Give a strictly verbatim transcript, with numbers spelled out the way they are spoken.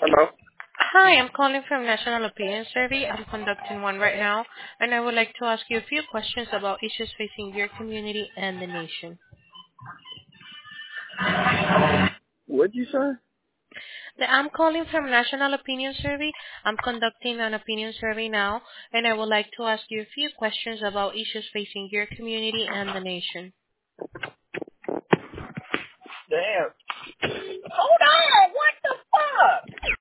Hello? Hi, I'm calling from National Opinion Survey. I'm conducting one right now, and I would like to ask you a few questions about issues facing your community and the nation. What'd you say? The- I'm calling from National Opinion Survey. I'm conducting an opinion survey now, and I would like to ask you a few questions about issues facing your community and the nation. Damn. Hold on! What the fuck?